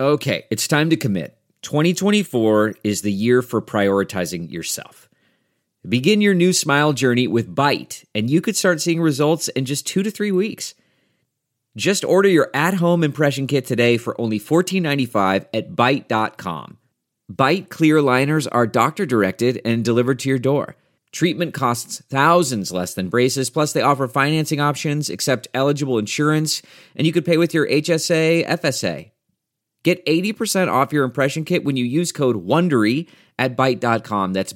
Okay, it's time to commit. 2024 is the year for prioritizing yourself. Begin your new smile journey with Byte, and you could start seeing results in just 2 to 3 weeks. Just order your at-home impression kit today for only $14.95 at Byte.com. Byte clear liners are doctor-directed and delivered to your door. Treatment costs thousands less than braces, plus they offer financing options, accept eligible insurance, and you could pay with your HSA, FSA. Get 80% off your impression kit when you use code WONDERY at Byte.com. That's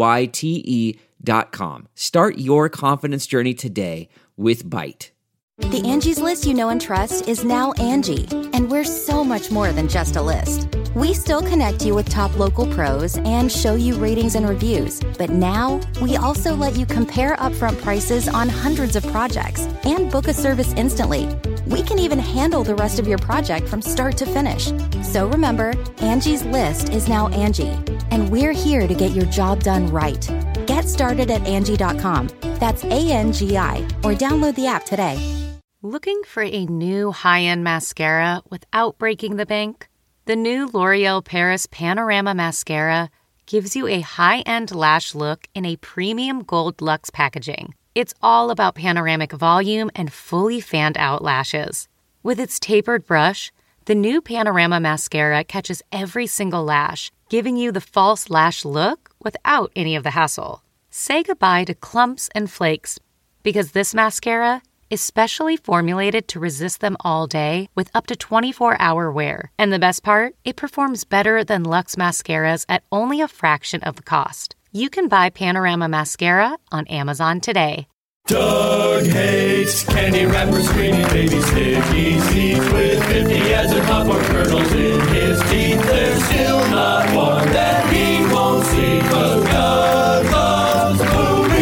BYTE.com. Start your confidence journey today with Byte. The Angie's List you know and trust is now Angie, and we're so much more than just a list. We still connect you with top local pros and show you ratings and reviews, but now we also let you compare upfront prices on hundreds of projects and book a service instantly. We can even handle the rest of your project from start to finish. So remember, Angie's List is now Angie, and we're here to get your job done right. Get started at Angie.com. That's ANGI, or download the app today. Looking for a new high-end mascara without breaking the bank? The new L'Oreal Paris Panorama Mascara gives you a high-end lash look in a premium gold luxe packaging. It's all about panoramic volume and fully fanned-out lashes. With its tapered brush, the new Panorama Mascara catches every single lash, giving you the false lash look without any of the hassle. Say goodbye to clumps and flakes, because this mascara is specially formulated to resist them all day with up to 24-hour wear. And the best part? It performs better than Luxe mascaras at only a fraction of the cost. You can buy Panorama Mascara on Amazon today. Doug hates candy wrappers, screaming baby sticky seeds with 50 as and popcorn kernels in his teeth. There's still not one that he won't see, 'cause Doug loves movies.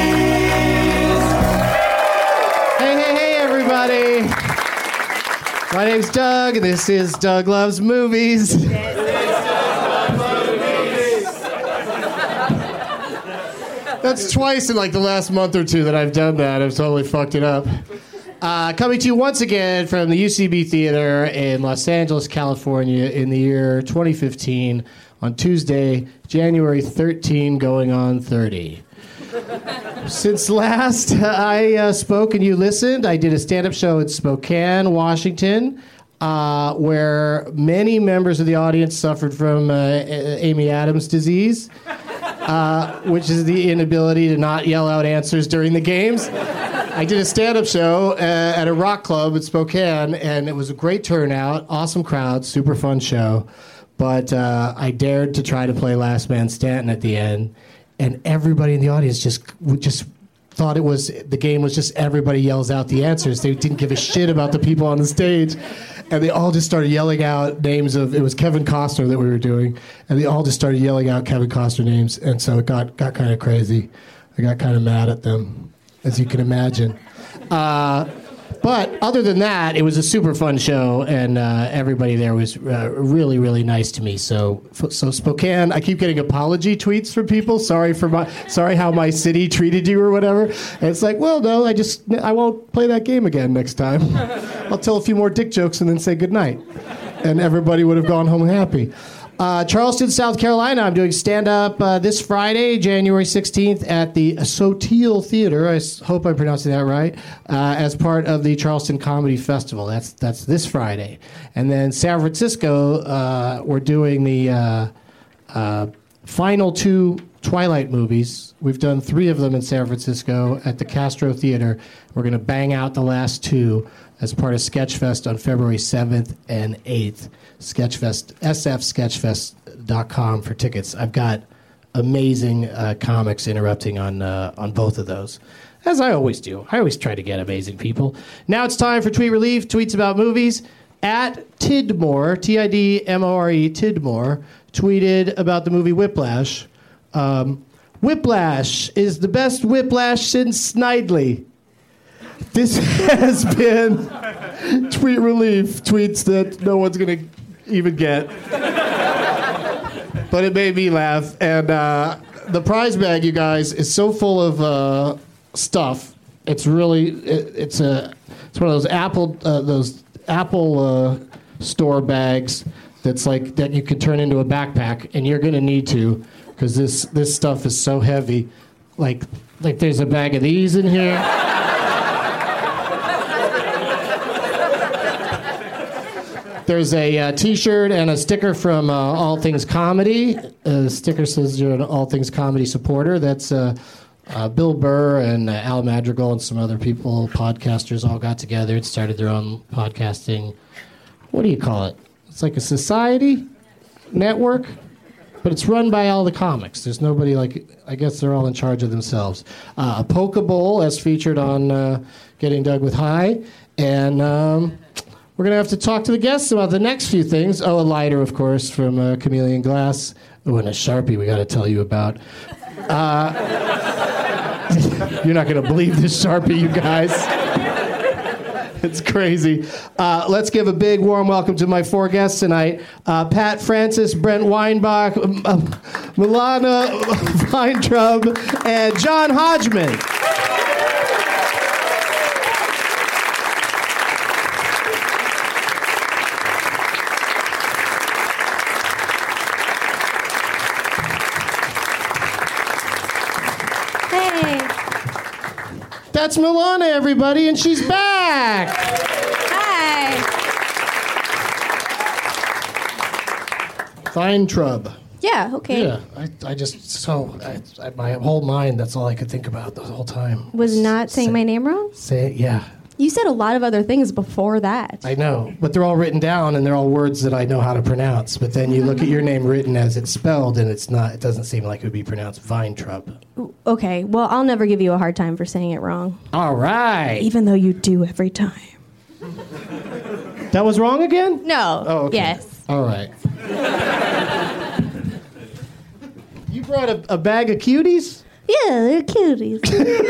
Hey, everybody. My name's Doug, and this is Doug Loves Movies. That's twice in like the last month or two that I've done that. I've totally fucked it up. Coming to you once again from the UCB Theater in Los Angeles, California in the year 2015 on Tuesday, January 13, going on 30. Since last I spoke and you listened, I did a stand-up show in Spokane, Washington, where many members of the audience suffered from Amy Adams disease. Which is the inability to not yell out answers during the games. I did a stand-up show at a rock club in Spokane, and it was a great turnout, awesome crowd, super fun show. But I dared to try to play Last Man Stanton at the end, and everybody in the audience just thought the game was just everybody yells out the answers. They didn't give a shit about the people on the stage. And they all just started yelling out names of, it was Kevin Costner that we were doing, and they all just started yelling out Kevin Costner names, and so it got kind of crazy. I got kind of mad at them, as you can imagine. But other than that, it was a super fun show, and everybody there was really, really nice to me. So Spokane, I keep getting apology tweets from people. Sorry how my city treated you or whatever. And it's like, well, no, I won't play that game again next time. I'll tell a few more dick jokes and then say goodnight, and everybody would have gone home happy. Charleston, South Carolina, I'm doing stand-up this Friday, January 16th, at the Sotil Theater. I hope I'm pronouncing that right, as part of the Charleston Comedy Festival. That's this Friday. And then San Francisco, we're doing the final 2 Twilight movies. We've done 3 of them in San Francisco at the Castro Theater. We're going to bang out the last 2 as part of Sketchfest on February 7th and 8th. Sketchfest, sfsketchfest.com for tickets. I've got amazing comics interrupting on both of those, as I always do. I always try to get amazing people. Now it's time for Tweet Relief, tweets about movies. At Tidmore, Tidmore, Tidmore, tweeted about the movie Whiplash. Whiplash is the best Whiplash since Snidely. This has been Tweet Relief, tweets that no one's going to even get. But it made me laugh. And the prize bag, you guys, is so full of stuff. It's really, it's one of those Apple store bags that's like that you could turn into a backpack, and you're going to need to because this stuff is so heavy. Like there's a bag of these in here. There's a T-shirt and a sticker from All Things Comedy. The sticker says you're an All Things Comedy supporter. That's Bill Burr and Al Madrigal and some other people, podcasters, all got together and started their own podcasting. What do you call it? It's like a society network, but it's run by all the comics. There's nobody I guess they're all in charge of themselves. A Poke Bowl, as featured on Getting Dug with High. And we're going to have to talk to the guests about the next few things. Oh, a lighter, of course, from Chameleon Glass. Oh, and a Sharpie we got to tell you about. You're not going to believe this Sharpie, you guys. It's crazy. Let's give a big warm welcome to my 4 guests tonight. Pat Francis, Brent Weinbach, Milana Weintraub, and John Hodgman. That's Milana, everybody, and she's back. Hi. Weintraub. Yeah, okay. Yeah, my whole mind, that's all I could think about the whole time. Was not saying my name wrong? Say it, yeah. You said a lot of other things before that. I know, but they're all written down, and they're all words that I know how to pronounce. But then you look at your name written as it's spelled, and it doesn't seem like it would be pronounced Weintraub. Okay, well, I'll never give you a hard time for saying it wrong. All right. Even though you do every time. That was wrong again? No. Oh, okay. Yes. All right. You brought a bag of cuties? Yeah, they're cuties.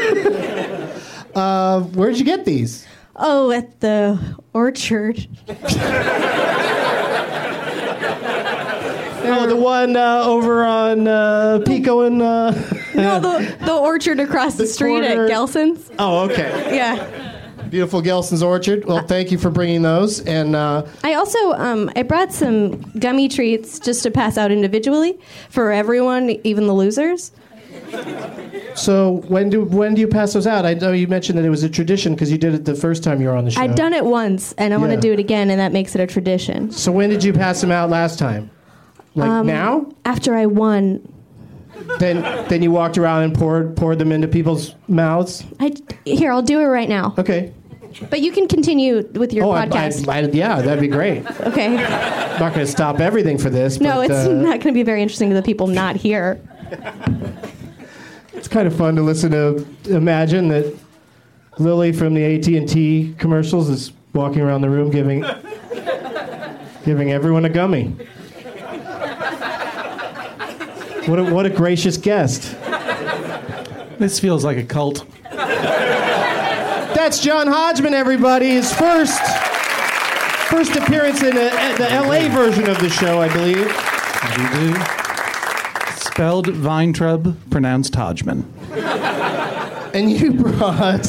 Where'd you get these? Oh, at the orchard. Oh, the one over on Pico and... No, the orchard across the street corner. at Gelson's. Oh, okay. Yeah. Beautiful Gelson's Orchard. Well, thank you for bringing those. And I also I brought some gummy treats just to pass out individually for everyone, even the losers. so when do you pass those out? I know you mentioned that it was a tradition because you did it the first time you were on the show. I've done it once, and I want to do it again, and that makes it a tradition. So when did you pass them out last time? Like now? After I won. Then you walked around and poured them into people's mouths? Here, I'll do it right now. Okay. But you can continue with your podcast. Yeah, that'd be great. Okay. I'm not going to stop everything for this. No, but, it's not going to be very interesting to the people not here. It's kind of fun to listen to. Imagine that Lily from the AT&T commercials is walking around the room giving everyone a gummy. What a gracious guest. This feels like a cult. That's John Hodgman, everybody. His first appearance in the LA version of the show, I believe. Spelled Weintraub, pronounced Hodgman. And you brought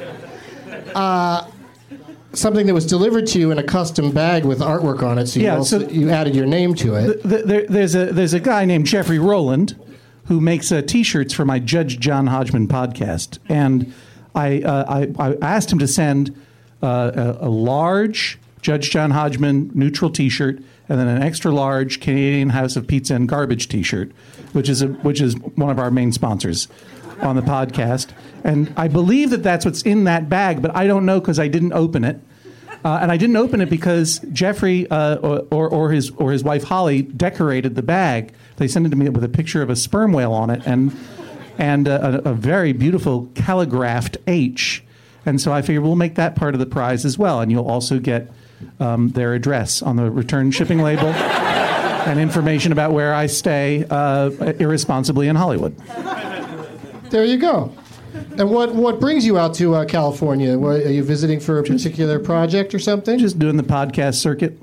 something that was delivered to you in a custom bag with artwork on it, so you added your name to it. There's a guy named Jeffrey Rowland who makes T-shirts for my Judge John Hodgman podcast, and I asked him to send a large Judge John Hodgman neutral T-shirt and then an extra large Canadian House of Pizza and Garbage T-shirt, which is one of our main sponsors on the podcast. And I believe that's what's in that bag, but I don't know because I didn't open it. And I didn't open it because Jeffrey or his wife Holly decorated the bag. They sent it to me with a picture of a sperm whale on it and a very beautiful calligraphed H. And so I figured we'll make that part of the prize as well. And you'll also get their address on the return shipping label and information about where I stay irresponsibly in Hollywood. There you go. And what brings you out to California? Are you visiting for a particular project or something? Just doing the podcast circuit.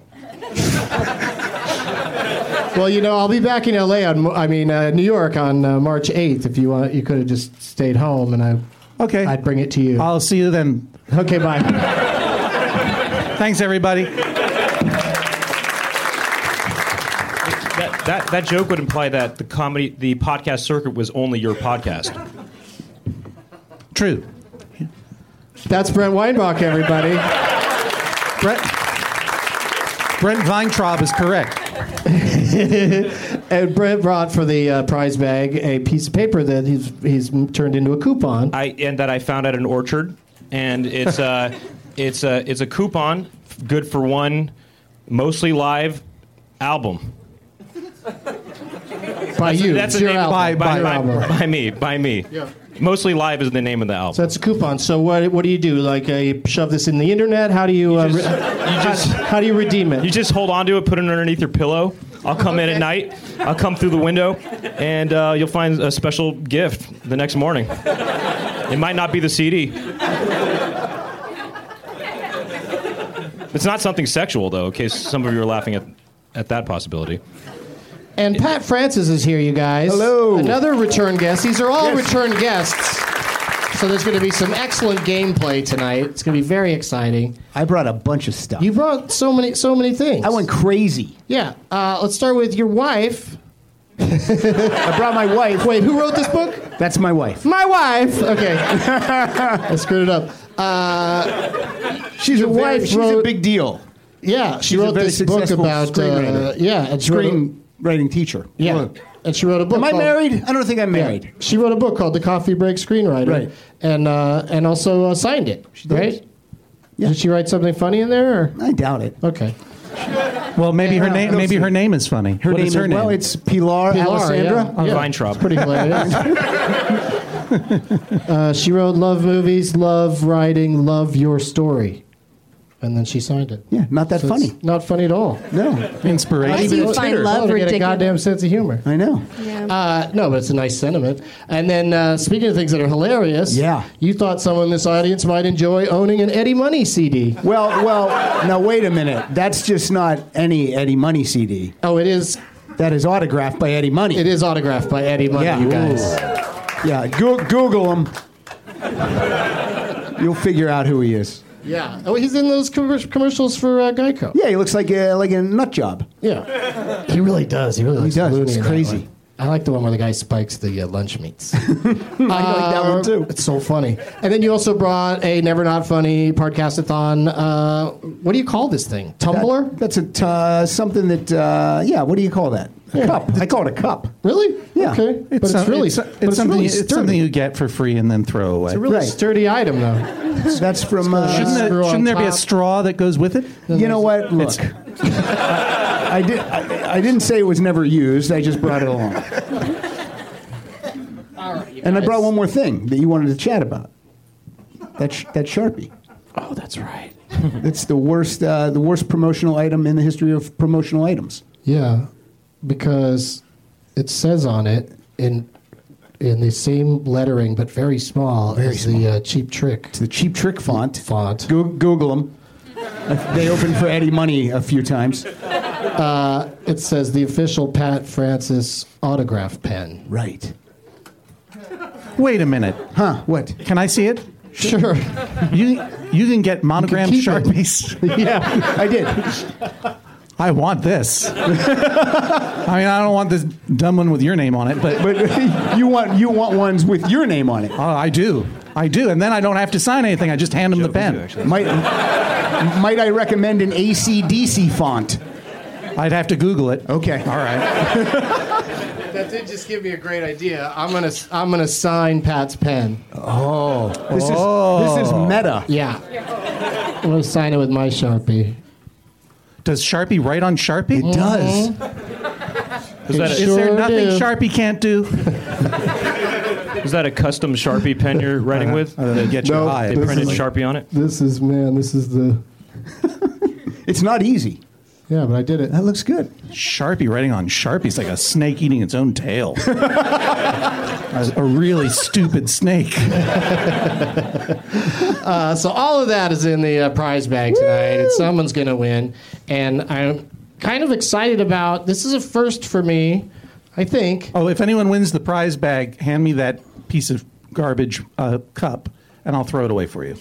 Well, I'll be back in LA New York on March 8th. If you want, you could have just stayed home, and I'd bring it to you. I'll see you then. Okay, bye. Thanks, everybody. That joke would imply that the podcast circuit was only your podcast. True. That's Brent Weinbach, everybody. Brent Weintraub is correct. And Brent brought for the prize bag a piece of paper that he's turned into a coupon. That I found at an orchard, and it's a coupon good for one mostly live album. By you. That's it's your album. By me. Yeah. Mostly Live is the name of the album. So that's a coupon. So what do you do? Like shove this in the internet? How do you how do you redeem it? You just hold on to it, put it underneath your pillow. I'll come in at night. I'll come through the window, and you'll find a special gift the next morning. It might not be the CD. It's not something sexual, though, in case some of you are laughing at that possibility. And Pat Francis is here, you guys. Hello. Another return guest. These are all return guests. So there's going to be some excellent gameplay tonight. It's going to be very exciting. I brought a bunch of stuff. You brought so many things. I went crazy. Yeah. Let's start with your wife. I brought my wife. Wait, who wrote this book? That's my wife. My wife. Okay. I screwed it up. She's a big deal. Yeah, she She's a wrote very this book successful about screenwriter. and she wrote Screenwriting teacher. and she wrote a book. Am I called- married? I don't think I'm married. Yeah. She wrote a book called The Coffee Break Screenwriter, Right. And also signed it. She did. Right? Yeah. Did she write something funny in there? Or? I doubt it. Okay. Well, maybe her name. no, Maybe her name is funny. Her What name is her name? Well, it's Pilar Alessandra. Yeah. Weintraub. It's pretty hilarious. She wrote Love Movies, Love Writing, Love Your Story. And then she signed it. Yeah, not that So funny. it's not funny at all. No, Inspiration. I do find love to get a ridiculous. goddamn sense of humor. I know. No, but it's a nice sentiment. And then, speaking of things that are hilarious, Yeah. you thought someone in this audience might enjoy owning an Eddie Money CD. Well, now wait a minute. That's just not any Eddie Money CD. Oh, it is. That is autographed by Eddie Money. It is autographed by Eddie Money, Yeah. you guys. Yeah, Google him. You'll figure out who he is. Yeah. Oh, he's in those commercials for Geico. Yeah, he looks like a nut job. Yeah. He really does. He really looks does. loony It's in that crazy. one. I like the one where the guy spikes the lunch meats. I like that one too. It's so funny. And then you also brought a Never Not Funny podcastathon. What do you call this thing? Tumbler? That's something that. What do you call that? A cup. I call it a cup. Really? Yeah. Okay. But it's really something. It's something you get for free and then throw away. It's a really Right. sturdy item, though. That's from. Shouldn't there be a straw that goes with it? You know what? Look, I didn't say it was never used. I just brought it along. And I brought one more thing that you wanted to chat about. That Sharpie. Oh, that's right. It's the worst promotional item in the history of promotional items. Yeah, because it says on it in the same lettering but very small as the Cheap Trick. It's the Cheap Trick font. Font. Google them. They opened for Eddie Money a few times. It says the official Pat Francis autograph pen. Right. Wait a minute. Huh? What? Can I see it? Sure. You can get monogrammed keep it. Sharpies. Yeah, I did. I want this. I mean, I don't want this dumb one with your name on it, but you want ones with your name on it. oh, I do, and then I don't have to sign anything. I just hand them the pen. Might I recommend an AC/DC font? I'd have to Google it. Okay. All right. That did just give me a great idea. I'm gonna sign Pat's pen. This is meta. Yeah. I'm gonna sign it with my Sharpie. Does Sharpie write on Sharpie? It does. Is that Is there nothing do. Sharpie can't do? Is that a custom Sharpie pen you're writing with? Get your No, eye. They printed Sharpie on it? This is the. It's not easy. Yeah, but I did it. That looks good. Sharpie writing on Sharpie is like a snake eating its own tail. A really stupid snake. So all of that is in the prize bag tonight, and someone's going to win. And I'm kind of excited about this. Is a first for me, I think. Oh, if anyone wins the prize bag, hand me that piece of garbage cup, and I'll throw it away for you.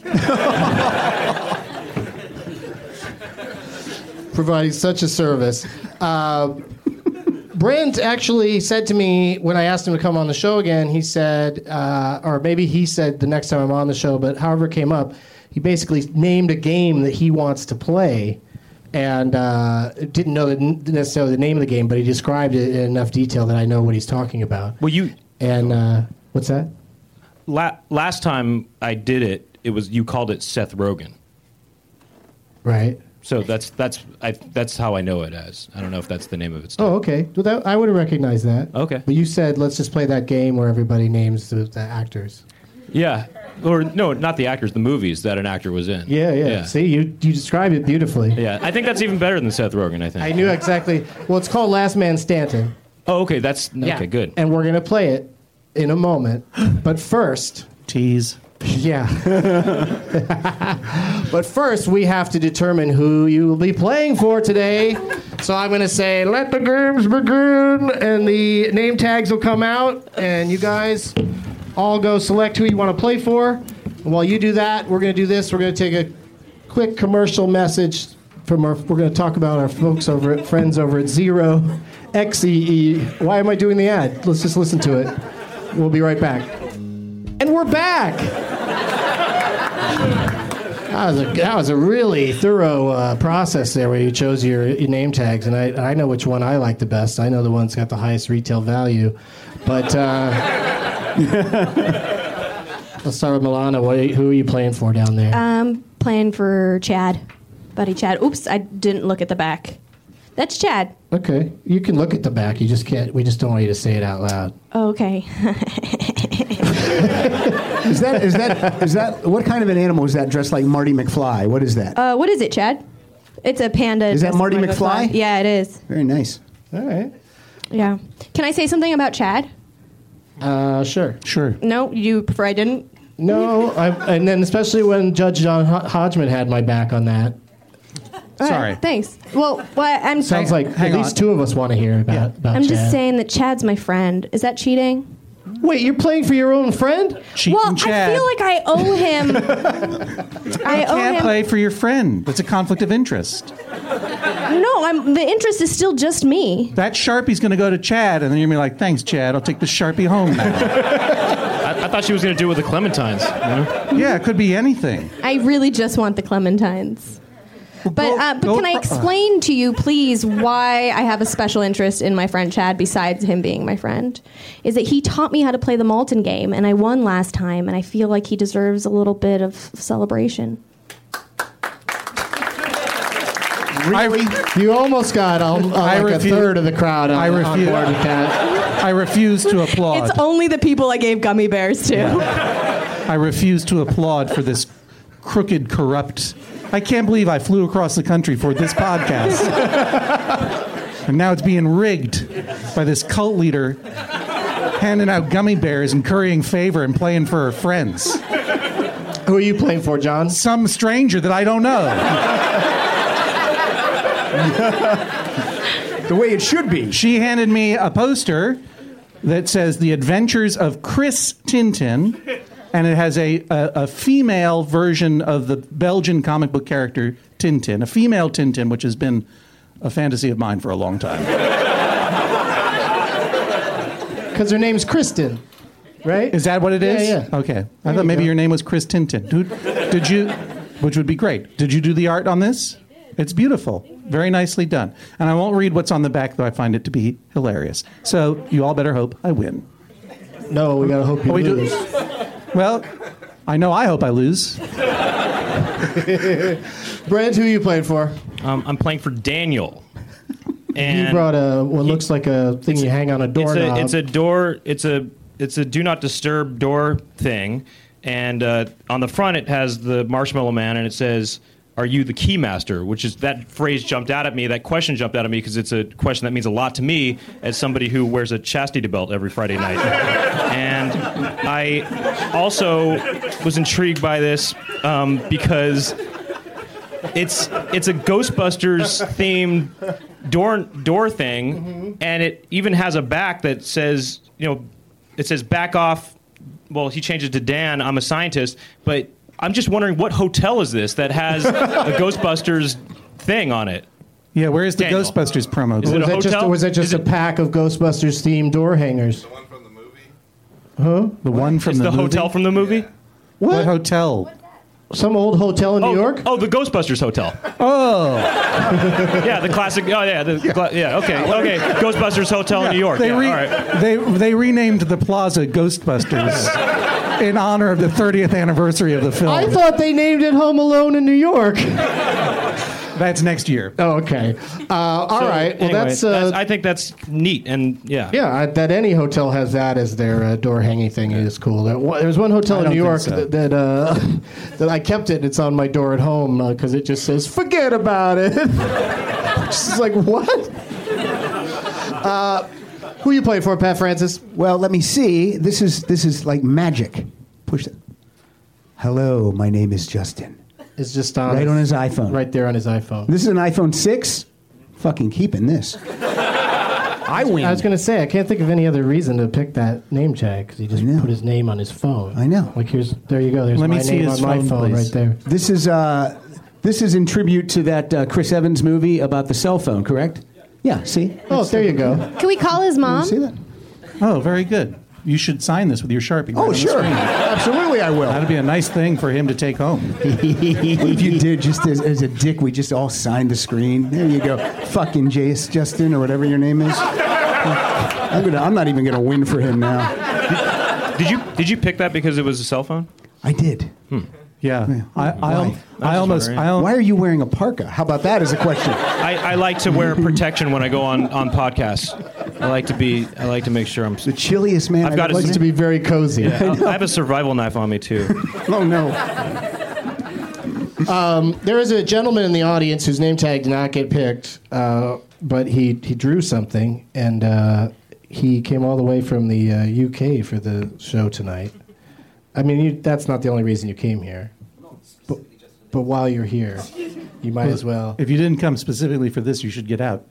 Providing such a service. Brent actually said to me when I asked him to come on the show again, he said, or maybe he said the next time I'm on the show, but however it came up, he basically named a game that he wants to play and didn't know necessarily the name of the game, but he described it in enough detail that I know what he's talking about. Well, you... And what's that? Last time I did it, you called it Seth Rogen. Right. So that's how I know it as. I don't know if that's the name of it. Oh, okay. Well, I would have recognized that. Okay. But you said let's just play that game where everybody names the actors. Yeah. Or no, not the actors, the movies that an actor was in. Yeah. See, you described it beautifully. Yeah, I think that's even better than Seth Rogen, I think. I knew exactly. Well, it's called Last Man Standing. Oh, okay. Okay, good. And we're going to play it in a moment. But first... Tease. Yeah. But first, we have to determine who you will be playing for today. So I'm going to say, let the games begin, and the name tags will come out, and you guys all go select who you want to play for. And while you do that, we're going to do this. We're going to take a quick commercial message from we're going to talk about our friends over at Zero XEE. Why am I doing the ad? Let's just listen to it. We'll be right back. And we're back. That was a really thorough process there where you chose your name tags, and I know which one I like the best. I know the one that's got the highest retail value. But let's start with Milana. Who are you playing for down there? I'm playing for Chad, buddy Chad. Oops, I didn't look at the back. That's Chad. Okay, you can look at the back. You just can't. We just don't want you to say it out loud. Okay. Is that what kind of an animal is that dressed like Marty McFly? What is that? What is it, Chad? It's a panda. Is that Marty McFly? Yeah, it is. Very nice. All right. Yeah. Can I say something about Chad? Sure. No, you prefer I didn't? No, and then especially when Judge John Hodgman had my back on that. Sorry. Thanks. Well, I'm Sounds like at least two of us want to hear about I'm Chad. just saying that Chad's my friend. Is that cheating? Wait, you're playing for your own friend? Well, Chad. I feel like I owe him. You can't play for your friend. That's a conflict of interest. No, the interest is still just me. That Sharpie's going to go to Chad, and then you're going to be like, thanks, Chad. I'll take the Sharpie home now. I thought she was going to do it with the Clementines. You know? Yeah, it could be anything. I really just want the Clementines. But can I explain to you, please, why I have a special interest in my friend Chad besides him being my friend? Is that he taught me how to play the Malton game, and I won last time, and I feel like he deserves a little bit of celebration. Really? You almost got a third of the crowd on board with that. I refuse to applaud. It's only the people I gave gummy bears to. I refuse to applaud for this crooked, corrupt... I can't believe I flew across the country for this podcast. And now it's being rigged by this cult leader handing out gummy bears and currying favor and playing for her friends. Who are you playing for, John? Some stranger that I don't know. The way it should be. She handed me a poster that says The Adventures of Chris Tintin. And it has a female version of the Belgian comic book character Tintin, a female Tintin, which has been a fantasy of mine for a long time. Because her name's Kristen, right? Is that what it is? Yeah. Okay. I thought maybe your name was Chris Tintin. Did you, which would be great. Did you do the art on this? It's beautiful. Very nicely done. And I won't read what's on the back, though I find it to be hilarious. So you all better hope I win. No, we gotta hope you lose. Well, I know I hope I lose. Brent, who are you playing for? I'm playing for Daniel. And you brought what looks like a thing you hang on a doorknob. It's a door. It's a do not disturb door thing, and on the front it has the Marshmallow Man, and it says, "Are you the Keymaster?" Which is, that phrase jumped out at me. That question jumped out at me because it's a question that means a lot to me as somebody who wears a chastity belt every Friday night. And I also was intrigued by this because it's a Ghostbusters themed door thing, and it even has a back that says, it says "back off." Well, he changed it to "Dan, I'm a scientist," but I'm just wondering, what hotel is this that has a Ghostbusters thing on it? Yeah, where is the Daniel. Ghostbusters promo? Is it a hotel? Was that just a pack of Ghostbusters themed door hangers? The one from the movie? Huh? The one from Is the the movie? hotel from the movie? What hotel? Some old hotel in New York? Oh, the Ghostbusters hotel. Oh. Yeah, the classic. Oh, yeah. Okay. Ghostbusters hotel in New York. They, All right. they renamed the plaza Ghostbusters in honor of the 30th anniversary of the film. I thought they named it Home Alone in New York. That's next year. Oh, okay. All right. Well, Anyway, that's I think that's neat, and yeah. yeah. That any hotel has that as their door hanging thing is cool. There's one hotel I in New don't York think so. that I kept it. It's on my door at home because it just says "forget about it." Just like what? Who you playing for, Pat Francis? Well, let me see. This is like magic. Push it. Hello, my name is Justin. It's just on Right on his iPhone. Right there on his iPhone. This is an iPhone 6. Fucking keeping this. I win. I was going to say, I can't think of any other reason to pick that name tag because he just put his name on his phone. I know. Like there you go. There's Let me my see name his on my phone, phone please. right there. This is in tribute to that Chris Evans movie about the cell phone, correct? Yeah, see? Oh, there you go. Can we call his mom? See that? Oh, very good. You should sign this with your Sharpie. Oh, right on the sure. screen. Absolutely, I will. That'd be a nice thing for him to take home. What if you did just as a dick, we just all signed the screen? There you go. Fucking Jace Justin or whatever your name is. I'm not even gonna win for him now. Did you pick that because it was a cell phone? I did. Yeah. Why? I almost. Why are you wearing a parka? How about that as a question? I like to wear protection when I go on podcasts. I like to make sure I'm. The chilliest man I've got Likes to be very cozy. I have a survival knife on me too. Oh no. There is a gentleman in the audience whose name tag did not get picked, but he drew something, and he came all the way from the UK for the show tonight. I mean, that's not the only reason you came here. But while you're here, you might as well. If you didn't come specifically for this, you should get out.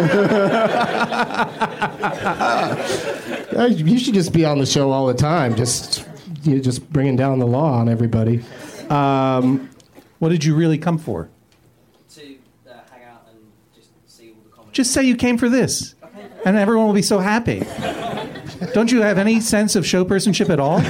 You should just be on the show all the time, just bringing down the law on everybody. What did you really come for? To hang out and just see all the comedy. Just say you came for this, and everyone will be so happy. Don't you have any sense of showpersonship at all?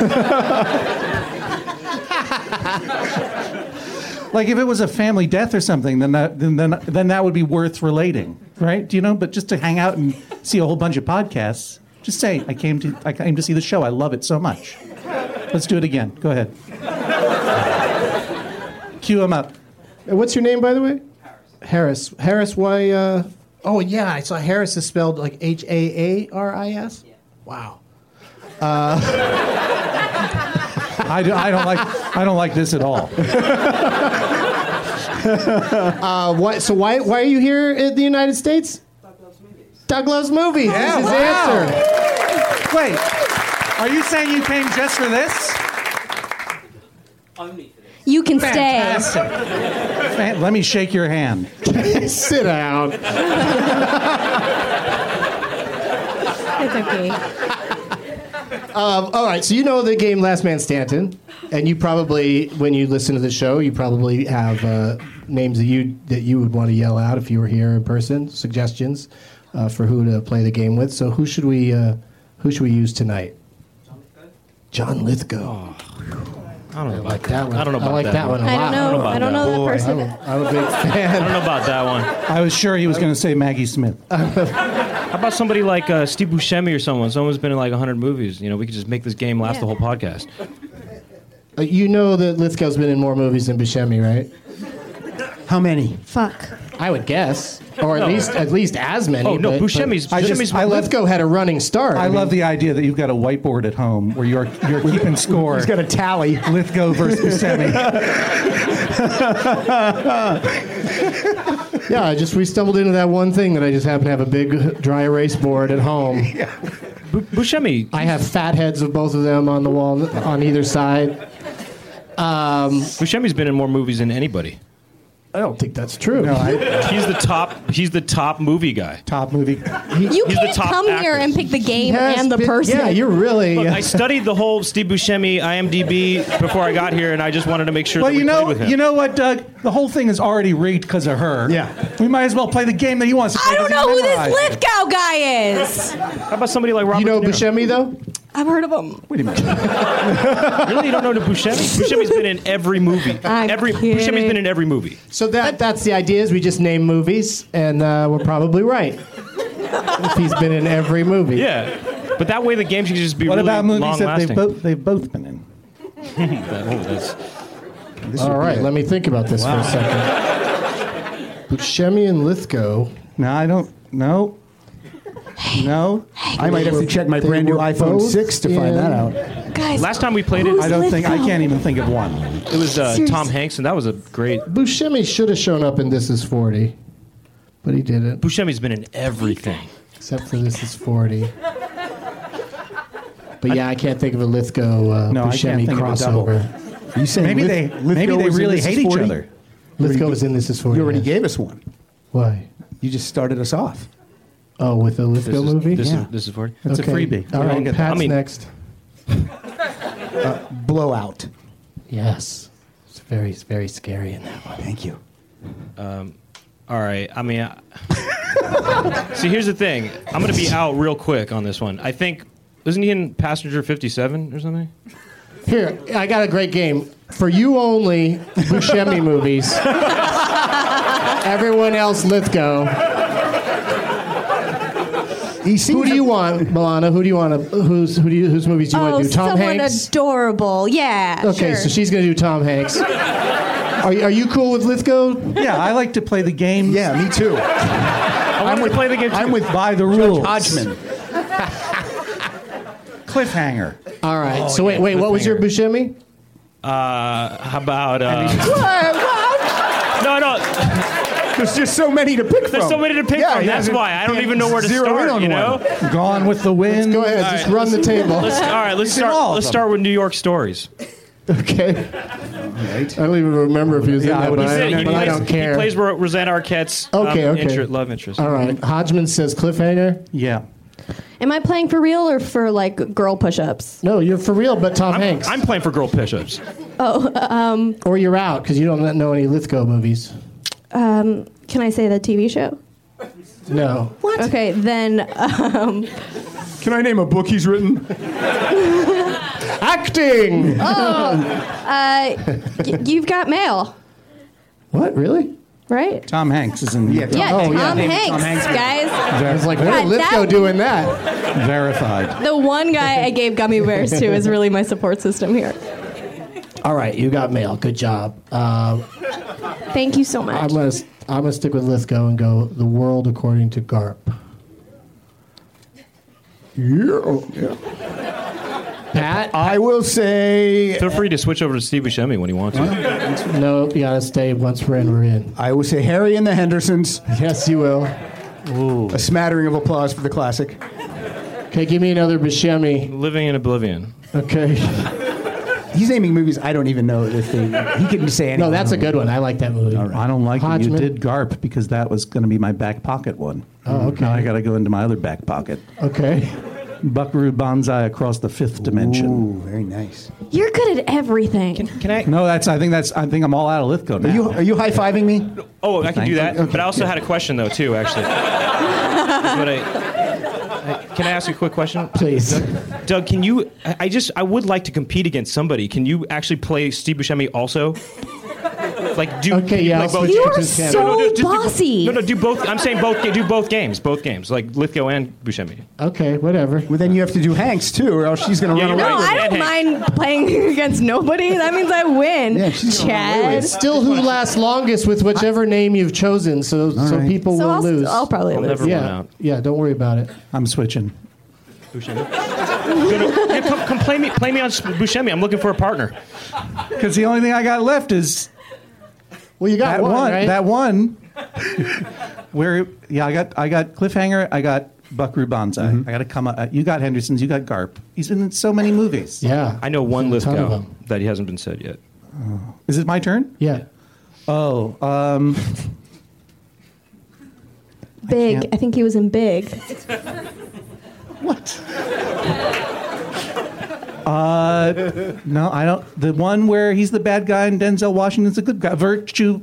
Like if it was a family death or something, then that would be worth relating, right? Do you know? But just to hang out and see a whole bunch of podcasts, just say I came to see the show. I love it so much. Let's do it again. Go ahead. Cue him up. What's your name, by the way? Harris. Harris, why? Oh, yeah, I saw Harris is spelled like Haaris. Yeah. Wow. I don't like this at all. So why are you here in the United States? Doug loves movies. Yeah, is his wow. answer. Wait, are you saying you came just for this? Only for this. You can Fantastic. stay. Let me shake your hand. Sit down. It's okay. All right, so you know the game Last Man Stanton, and you probably, when you listen to the show, you probably have names that you would want to yell out if you were here in person. Suggestions for who to play the game with. So who should we use tonight? John Lithgow. I don't know like that one. I don't know about I like that one a I lot. don't know. I don't know that person. I'm a big fan. I don't know about that one. I was sure he was going to say Maggie Smith. How about somebody like Steve Buscemi or someone? Someone's been in like 100 movies. You know, we could just make this game last the whole podcast. You know that Lithgow's been in more movies than Buscemi, right? How many? Fuck. I would guess, or at least as many. Oh no, but- Buscemi's. but Buscemi's Lithgow had a running start. I love the idea that you've got a whiteboard at home where you're keeping score. He's got a tally. Lithgow versus Buscemi. Yeah, we stumbled into that one thing that I just happen to have a big dry erase board at home. Buscemi. I have fat heads of both of them on the wall on either side. Buscemi's been in more movies than anybody. I don't think that's true. No, He's the top movie guy. top movie. You He's the can't top come here actor. and pick the game Has and the been- person. Yeah, you're really. Look, I studied the whole Steve Buscemi IMDb before I got here, and I just wanted to make sure Well, that we played with him. you know what, Doug? The whole thing is already rigged because of her. Yeah. We might as well play the game that he wants to play. I don't 'cause know he who this memorized it. Lithgow guy is. How about somebody like Robert You know De Niro? Buscemi though? I've heard of him. Wait a minute. Really? You don't know Buscemi? Buscemi's been in every movie. Buscemi's been in every movie. So that's the idea. Is we just name movies, and we're probably right. If he's been in every movie. Yeah. But that way the game should just be What really about movies that long-lasting. they've both been in? All right. Let me think about this for a second. Buscemi and Lithgow. No, I don't. No. No. I might have to check my brand new iPhone 6 to find that out. Guys, Last time we played it, who's I don't think. I Lithgow? can't even think of one. it was Seriously. Tom Hanks, and that was a great... Buscemi should have shown up in This Is 40, but he didn't. Buscemi's been in everything. Except for This Is 40. But yeah, I can't think of a Lithgow No, I can't Buscemi think of a double. crossover. Are you saying Maybe Lithgow they was in really This Is hate each 40? other. Lithgow was in This Is 40. You already yes. gave us one. Why? You just started us off. Oh, with the Lithgow movie? This Yeah. is 40. It's Okay. a freebie. All We don't right, get that. Pat's I mean- next. Blowout. Yes. It's very, very scary in that one. Thank you. All right. I mean, see, here's the thing. I'm going to be out real quick on this one. I think, isn't he in Passenger 57 or something? Here, I got a great game. For you only, Buscemi movies. Everyone else, Lithgow. He seems Who do you want, Milana? Who do you want? Whose movies do you want to do? Tom someone Hanks. adorable. Yeah. Okay, sure. so she's gonna do Tom Hanks. Are you cool with Lithgow? Yeah, I like to play the game. Yeah, me too. I'm going to play the game too. I'm with By the rules. Hodgman. Cliffhanger. All right. So wait. What was your Buscemi? How about... No. There's just so many to pick from. There's so many to pick from. That's why. I don't even know where to zero in start, on you know? one. Gone with the Wind. Go ahead. Just run the table. All right, let's in all of Let's them. start with New York Stories. Okay. I don't even remember if he was in that, I but, would've said but I don't care. He plays Rosanna Arquette's Okay. love interest. All right. Hodgman says cliffhanger. Yeah. Am I playing for real or for like girl push-ups? No, you're for real, but Tom Hanks. I'm playing for girl push-ups. Or you're out because you don't know any Lithgow movies. Can I say the TV show? No. What? Okay, then. Can I name a book he's written? Acting. You've got mail, What? Really? right? Tom Hanks is in. Yeah, Oh, yeah. Tom Hanks, guys. I was like, what God, is Lithgow that- doing that? Verified. The one guy I gave gummy bears to is really my support system here. All right, you got mail. Good job. Thank you so much. I'm gonna stick with Lithgow and go The World According to Garp. Yeah. Pat? I will say. Feel free to switch over to Steve Buscemi when you want to. No, you gotta stay. Once we're in, we're in. I will say Harry and the Hendersons. Yes, you will. A smattering of applause for the classic. Okay, give me another Buscemi. Living in Oblivion. Okay. He's naming movies I don't even know if they. He couldn't say anything. No, that's a good one. I like that movie. I don't like that you Hodgman. did Garp because that was going to be my back pocket one. Oh, okay. Now I got to go into my other back pocket. Okay. Buckaroo Banzai Across the Fifth Dimension. Ooh, very nice. You're good at everything. Can I? No, I think I'm all out of Lithgow now. Are you high fiving me? Oh, I can do that. Okay. But I also had a question though too, actually. Can I ask you a quick question? Please. Doug, can you? I would like to compete against somebody. Can you actually play Steve Buscemi also? Like do? Okay, yeah, Like I'll both? switch You to are his camera. so just do- bossy. No, do both. I'm saying both. Do both games. Both games. Like Lithgow and Buscemi. Okay, whatever. Well, then you have to do Hanks too, or else she's going to Yeah, run you're away. No, right. I don't mind playing against nobody. That means I win. Yeah, she's gonna run away Chad. with Still, who lasts longest with whichever name you've chosen, so right. people So will lose. I'll probably lose. never run yeah, out. yeah. Don't worry about it. I'm switching. Yeah, come play me on Buscemi. I'm looking for a partner. Because the only thing I got left is Well, you got that one. right? That one. Where I got Cliffhanger. I got Buckaroo Banzai. I got to come up. You got Henderson's. You got Garp. He's been in so many movies. Yeah. I know one A ton of Lithgow them. that he hasn't been said yet. Is it my turn? Yeah. Oh, Big. I think he was in Big. what? No, I don't. The one where he's the bad guy and Denzel Washington's a good guy. Virtue,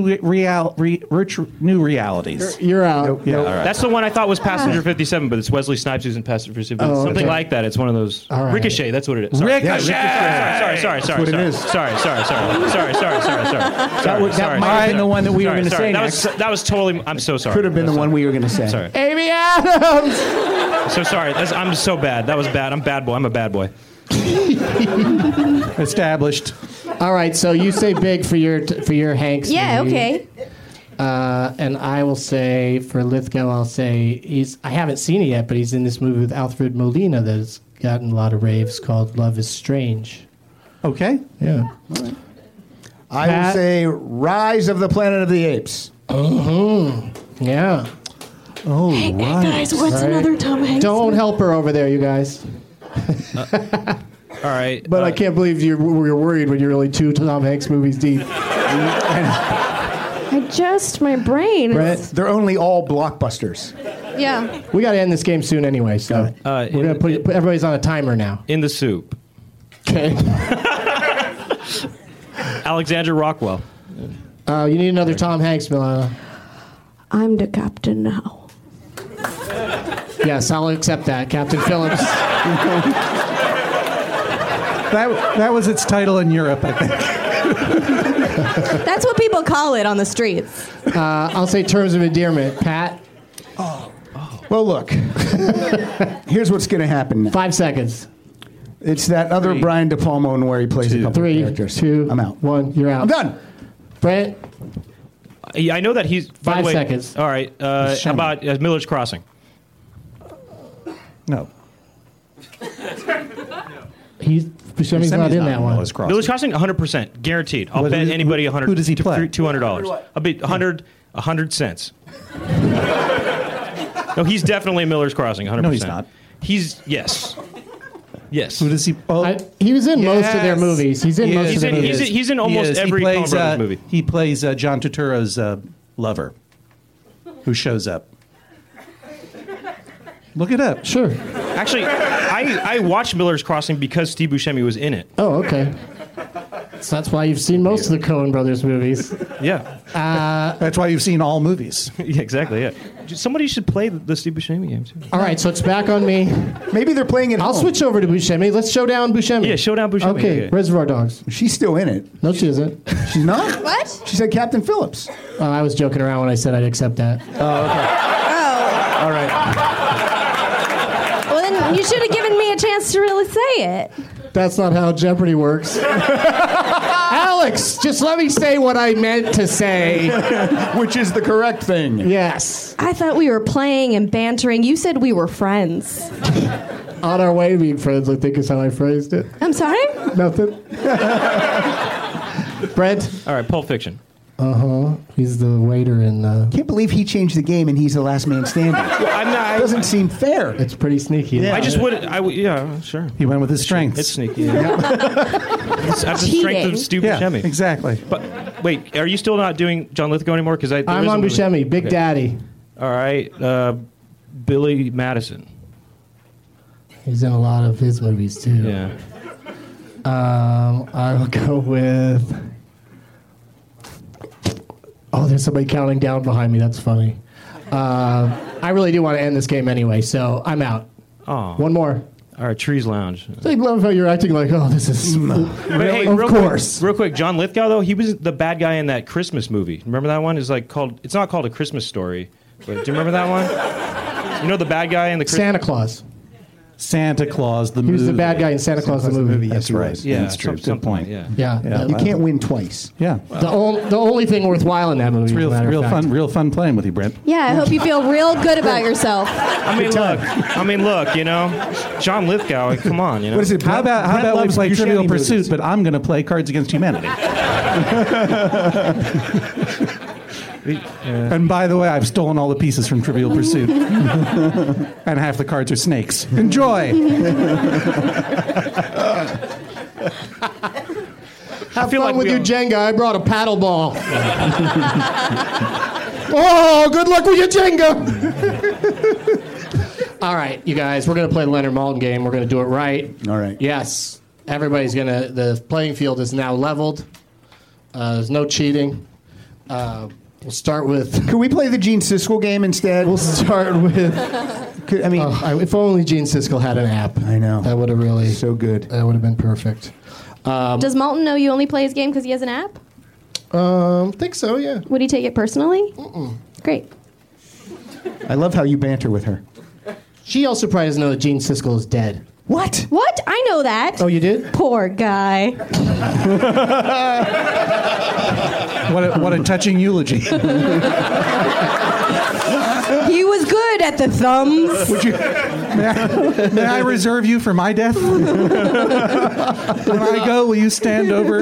new realities. You're out. Yeah, all right. That's the one I thought was Passenger 57, but it's Wesley Snipes who's in Passenger 57. Oh, Something okay. like that. It's one of those. All right. Ricochet, that's what it is. Sorry. Ricochet! Sorry. That's what it is. Sorry. That might have been the one that we were going to say next. That was totally. I'm so sorry. Could have been the one we were going to say. Sorry. Amy Adams! So sorry. I'm so bad. That was bad. I'm bad boy. I'm a bad boy. Established. All right, so you say Big for your Hanks. Yeah, movie. okay. And I will say for Lithgow, I'll say I haven't seen it yet, but he's in this movie with Alfred Molina that has gotten a lot of raves called Love Is Strange. Okay. Yeah. I will say Rise of the Planet of the Apes. Yeah. Oh, Hey, right. guys, what's Right. another Tom Hanks? Don't help her over there, you guys. All right. But I can't believe you were worried when you're only 2 Tom Hanks movies deep. My brain. Brett, They're only all blockbusters. Yeah. we got to end this game soon anyway, so we're going to put everybody's on a timer now. In the soup. Okay. Alexandra Rockwell. You need another Tom Hanks, Milana. I'm the captain now. Yes, I'll accept that. Captain Phillips. That was its title in Europe, I think. That's what people call it on the streets. I'll say terms of endearment. Pat, Well, look. Here's what's going to happen now. 5 seconds. It's that other Brian De Palma one where he plays a couple of 3, characters. 2, I'm out. 1. You're out. I'm done. Brent, Yeah, I know that he's. By 5 the way, seconds. All right. How about Miller's Crossing? No. Buscemi's not in that one. Miller's Crossing. Miller's Crossing, 100%, guaranteed. I'll What- bet who- anybody 100. who does he play? $200. I'll bet 100 cents. No, he's definitely in Miller's Crossing. 100%. No, he's not. He's yes. Who does he? Oh, He was in most of their yes. movies. He's in He most is. of their He's in- movies. he's in He almost is. every Coen Brothers movie. He plays John Turturro's lover, who shows up. Look it up. Sure. Actually, I watched Miller's Crossing because Steve Buscemi was in it. Oh, okay. So that's why you've seen most of the Coen Brothers movies. Yeah. That's why you've seen all movies. Yeah, exactly. Yeah. Somebody should play the Steve Buscemi game too. All right, so it's back on me. Maybe they're playing it. I'll switch over to Buscemi. Let's show down Buscemi. Yeah, Showdown Buscemi. Okay, Yeah. Reservoir Dogs. She's still in it. No, she isn't. She's not? What? She said Captain Phillips. Oh, I was joking around when I said I'd accept that. Oh. All right. Well, then you should have given me a chance to really say it. That's not how Jeopardy works. Alex, just let me say what I meant to say. Which is the correct thing. Yes. I thought we were playing and bantering. You said we were friends. On our way to being friends, I think is how I phrased it. I'm sorry? Nothing. Brent? All right. Pulp Fiction. He's the waiter in... Can't believe he changed the game and he's the last man standing. I'm not. Doesn't seem fair. It's pretty sneaky. Yeah. I just would. Yeah, sure. He went with his strengths. It's sneaky. Yeah. It's, I have the strength Cheating. of Steve Yeah, Buscemi. exactly. But wait, are you still not doing John Lithgow anymore? Because I'm on Buscemi, Big Daddy. All right. Billy Madison. He's in a lot of his movies, too. Yeah. I'll go with... Oh, there's somebody counting down behind me. That's funny. I really do want to end this game anyway, so I'm out. Oh. One more. All right. Trees Lounge. I love how you're acting like, oh, this is... Hey, of real course. Real quick, John Lithgow though, he was the bad guy in that Christmas movie. Remember that one? It's like called. It's not called A Christmas Story. But do you remember that one? You know the bad guy in the Santa Claus. Santa Claus, the He movie. was the bad guy in Santa Claus the movie. That's right. Yeah, That's true. some Good point. Yeah. Yeah. You can't win twice. Yeah. The only thing worthwhile in that movie. It's as a matter of real fact. fun playing with you, Brent. Yeah, I hope you feel real good about yourself. I mean, look. You know, John Lithgow. Come on. You know. What is it? How Brent about we loves play Buscemi Trivial movies. Pursuit, but I'm going to play Cards Against Humanity. And by the way, I've stolen all the pieces from Trivial Pursuit. And half the cards are snakes. Enjoy! Have feel fun like with we your all- Jenga. I brought a paddle ball. Oh, good luck with your Jenga. All right, you guys, we're going to play the Leonard Maltin game. We're going to do it right. All right. Yes. Everybody's going to... The playing field is now leveled. There's no cheating. We'll start with... Could we play the Gene Siskel game instead? We'll start with... if only Gene Siskel had an app. I know. That would have really... So good. That would have been perfect. Does Malton know you only play his game because he has an app? Think so, yeah. Would he take it personally? Great. I love how you banter with her. She also probably doesn't know that Gene Siskel is dead. What? What? I know that. Oh, you did? Poor guy. What a touching eulogy. He was good at the thumbs. May I reserve you for my death? When I go, will you stand over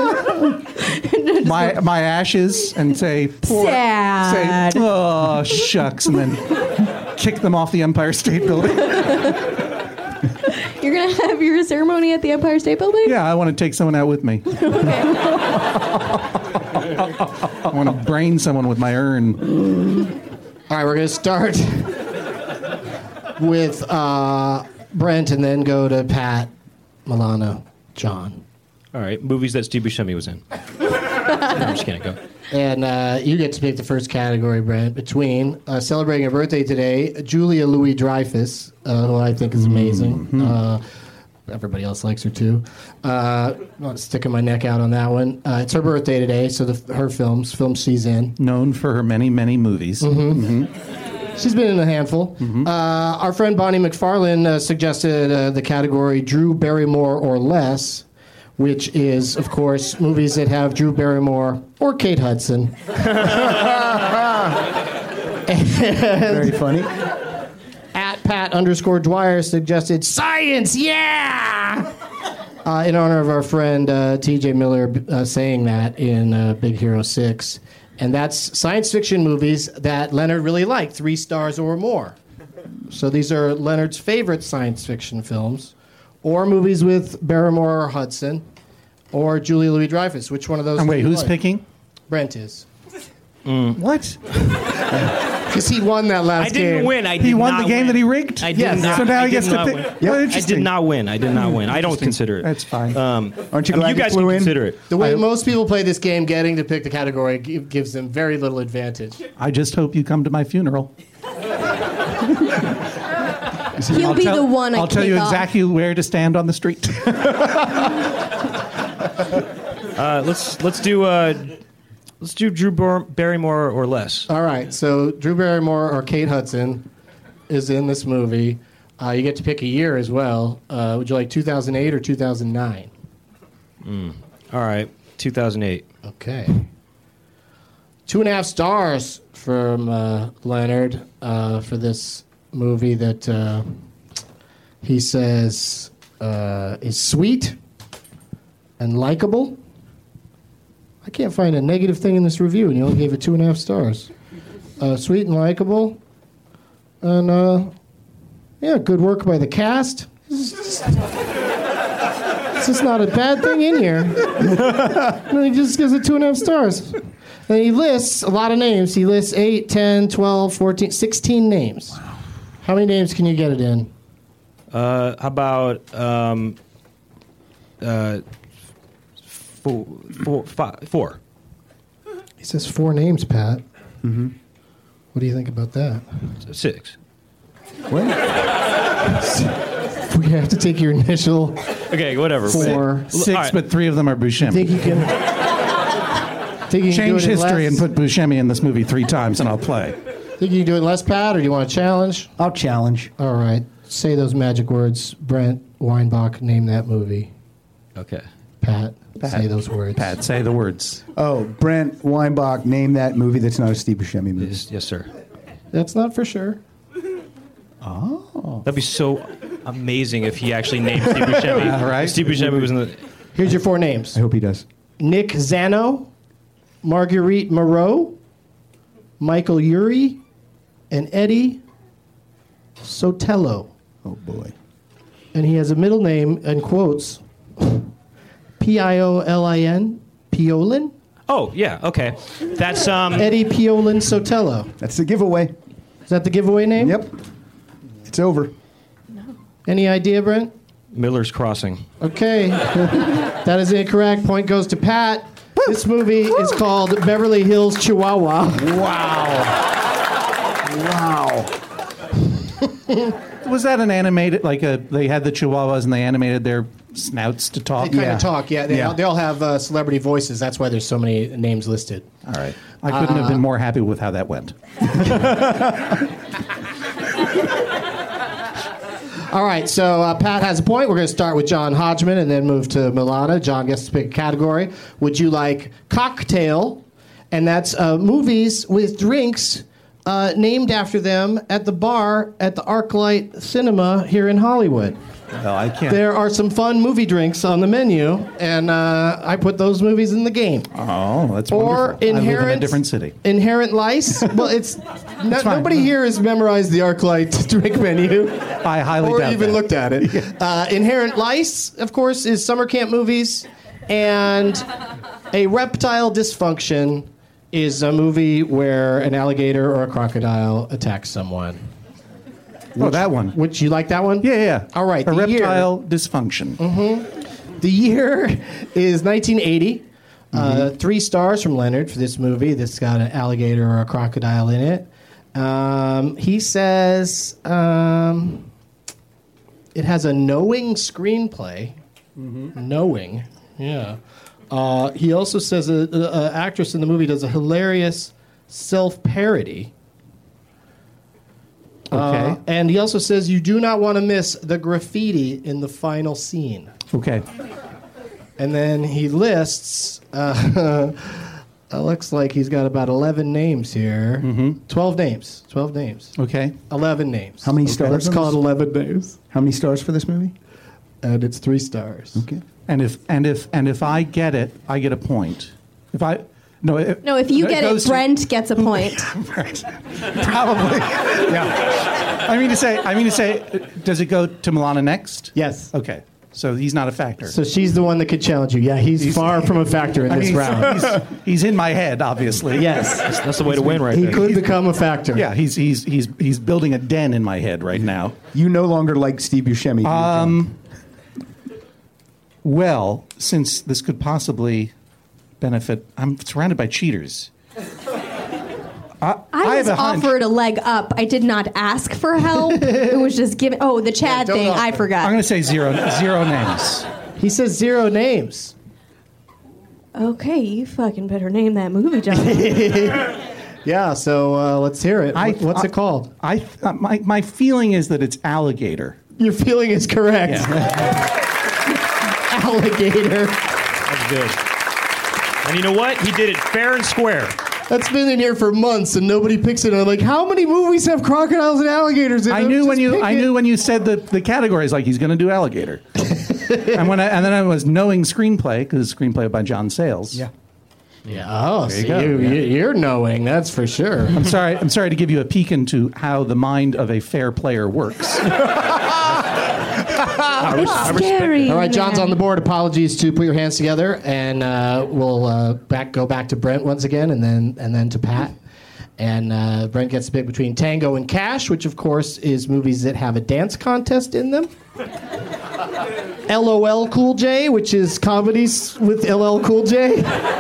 my ashes and say, Sad. say, oh, shucks, and then kick them off the Empire State Building? You're going to have your ceremony at the Empire State Building? Yeah, I want to take someone out with me. I want to brain someone with my urn. All right, we're going to start with Brent and then go to Pat, Milano, John. All right, movies that Steve Buscemi was in. No, I'm just kidding. Go. And you get to pick the first category, Brent, between celebrating her birthday today, Julia Louis-Dreyfus, who I think is amazing. Everybody else likes her, too. I'm sticking my neck out on that one. It's her birthday today, so her films she's in. Known for her many, many movies. She's been in a handful. Our friend Bonnie McFarlane suggested the category Drew Barrymore or less, which is, of course, movies that have Drew Barrymore or Kate Hudson. Very funny. At Pat_Dwyer suggested science, yeah! In honor of our friend T.J. Miller saying that in Big Hero 6. And that's science fiction movies that Leonard really liked, 3 stars or more. So these are Leonard's favorite science fiction films. Or movies with Barrymore or Hudson, or Julia Louis-Dreyfus. Which one of those? And wait, do you who's like? picking? Brent is. What? Because he won that last game. I didn't win. He won the game that he rigged? I did not. So now I he gets did to not pick. win. Well, I interesting. did not win. I did not win. I don't consider it. That's fine. Aren't you I mean, glad you guys flew can in? consider it. The way most people play this game, getting to pick the category gives them very little advantage. I just hope you come to my funeral. He'll be the one I I'll tell kick you off. exactly where to stand on the street. Let's do Drew Barrymore or less. All right, so Drew Barrymore or Kate Hudson is in this movie. You get to pick a year as well. Would you like 2008 or 2009? All right, 2008. Okay. 2.5 stars from Leonard for this movie that he says is sweet and likable. I can't find a negative thing in this review, and you only gave it 2.5 stars. Sweet and likable. And, yeah, good work by the cast. It's just not a bad thing in here. No, he just gives it 2.5 stars. And he lists a lot of names. He lists 8, 10, 12, 14, 16 names. Wow. How many names can you get it in? How about four? He says 4 names, Pat. Mm-hmm. What do you think about that? 6. What? We have to take your initial. Okay, whatever. 4. 6, right. but 3 of them are Buscemi. Think you can? Think you can Change do it in history less? and put Buscemi in this movie 3 times, and I'll play. Think you can do it less, Pat, or do you want to challenge? I'll challenge. All right. Say those magic words. Brent Weinbach, name that movie. Okay. Pat, say those words. Pat, say the words. Oh, Brent Weinbach, name that movie that's not a Steve Buscemi movie. Yes, sir. That's not for sure. Oh. That'd be so amazing if he actually named Steve Buscemi. Yeah, right? Steve Buscemi was in the... Here's your 4 names. I hope he does. Nick Zano, Marguerite Moreau, Michael Urie, and Eddie Sotelo. Oh, boy. And he has a middle name, in quotes, Piolin? Piolin? Oh, yeah, okay. That's Eddie Piolin Sotelo. That's the giveaway. Is that the giveaway name? Yep. It's over. Any idea, Brent? Miller's Crossing. Okay. That is incorrect. Point goes to Pat. This movie is called Beverly Hills Chihuahua. Wow. Was that an animated, they had the Chihuahuas and they animated their snouts to talk? They kind of talk, yeah. They all have celebrity voices. That's why there's so many names listed. All right. I couldn't have been more happy with how that went. All right, so Pat has a point. We're going to start with John Hodgman and then move to Milana. John gets to pick a category. Would you like cocktail? And that's movies with drinks named after them at the bar at the ArcLight Cinema here in Hollywood. Well, I can't. There are some fun movie drinks on the menu, and I put those movies in the game. Oh, that's or wonderful. I live in a different city. Inherent Lice. Well, it's nobody here has memorized the ArcLight drink menu. I highly or doubt even that. looked at it. Inherent Lice, of course, is summer camp movies, and A Reptile Dysfunction is a movie where an alligator or a crocodile attacks someone. Oh, that one. Which you like that one? Yeah. All right. A reptile dysfunction. Mm-hmm. The year is 1980. 3 stars from Leonard for this movie. This got an alligator or a crocodile in it. He says it has a knowing screenplay. Knowing, yeah. He also says an actress in the movie does a hilarious self-parody. Okay. And he also says you do not want to miss the graffiti in the final scene. Okay. And then he lists, looks like he's got about 11 names here. 12 names. 12 names. Okay. 11 names. How many stars? Let's call it 11 names. How many stars for this movie? And it's 3 stars. Okay. And if I get it, I get a point. If if you get it, Brent gets a point. Probably. Yeah. I mean to say, does it go to Milana next? Yes. Okay. So he's not a factor. So she's the one that could challenge you. Yeah, he's far from a factor in this round. He's in my head, obviously. Yes. That's the way to win right there. He could become a factor. Yeah, he's building a den in my head right now. You no longer like Steve Buscemi. Well, since this could possibly benefit, I'm surrounded by cheaters. I was offered a leg up. I did not ask for help. It was just given. Oh, the Chad thing. I forgot. I'm going to say zero names. He says 0 names. Okay, you fucking better name that movie, John. Yeah, so let's hear it. What's it called? My feeling is that it's alligator. Your feeling is correct. Yeah. Alligator. That's good. And you know what? He did it fair and square. That's been in here for months and nobody picks it. And I'm like, how many movies have crocodiles and alligators in them? I knew when you said the categories, like he's going to do alligator. and then I was knowing screenplay because it's screenplay by John Sayles. Yeah. Yeah. Oh, There you so go. you're knowing, that's for sure. I'm sorry to give you a peek into how the mind of a fair player works. It's scary. All right, John's on the board. Apologies to put your hands together, and we'll go back to Brent once again, and then to Pat. And Brent gets to pick between Tango and Cash, which of course is movies that have a dance contest in them. LOL Cool J, which is comedies with LL Cool J.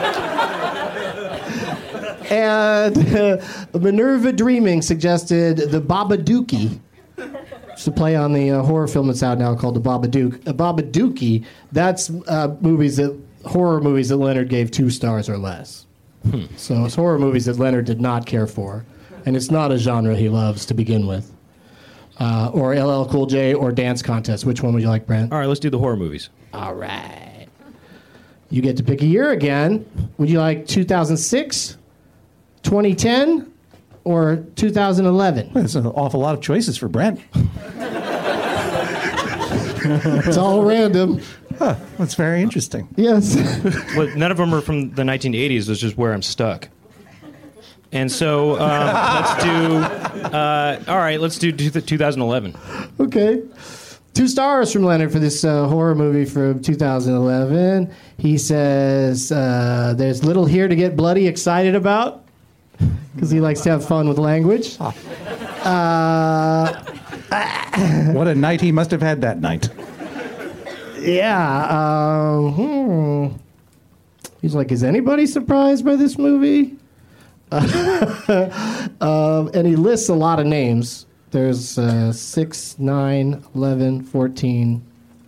And Minerva Dreaming suggested The Babadookie. It's a play on the horror film that's out now called The Babadook. Babadookie, that's horror movies that Leonard gave 2 stars or less. So it's horror movies that Leonard did not care for. And it's not a genre he loves to begin with. Or LL Cool J or Dance Contest. Which one would you like, Brent? All right, let's do the horror movies. All right. You get to pick a year again. Would you like 2006, 2010, or 2011? That's an awful lot of choices for Brent. It's all random. Huh, that's very interesting. Yes. Well, none of them are from the 1980s, which is where I'm stuck. And so let's do 2011. Okay. 2 stars from Leonard for this horror movie from 2011. He says there's little here to get bloody excited about because he likes to have fun with language. What a night he must have had that night. Yeah. He's like, is anybody surprised by this movie? And he lists a lot of names. There's 6, 9, 11, 14,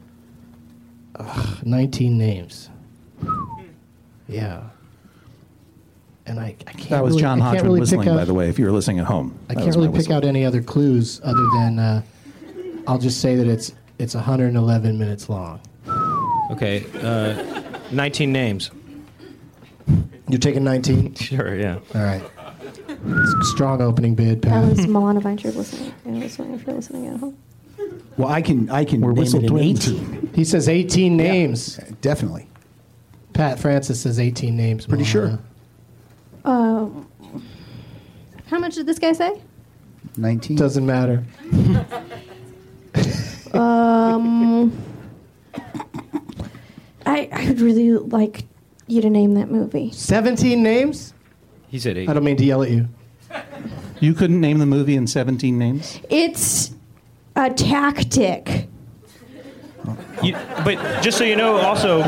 19 names. Yeah. And I can't That was really, John I can't Hodgman really whistling, pick out, by the way, if you were listening at home. I can't really pick out any other clues other than I'll just say that it's 111 minutes long. Okay, 19 names. You're taking 19? Sure, yeah. All right. Strong opening bid, Pat. That was Milana Vinetrip listening. If you're listening at home. Well, I can We're name whistle it an twins. 18. He says 18 names. Yeah, definitely. Pat Francis says 18 names. Pretty Milana. sure. How much did this guy say? 19. Doesn't matter. I would really like you to name that movie. 17 names? He said 8. I don't mean to yell at you. You couldn't name the movie in 17 names? It's a tactic. But just so you know, also,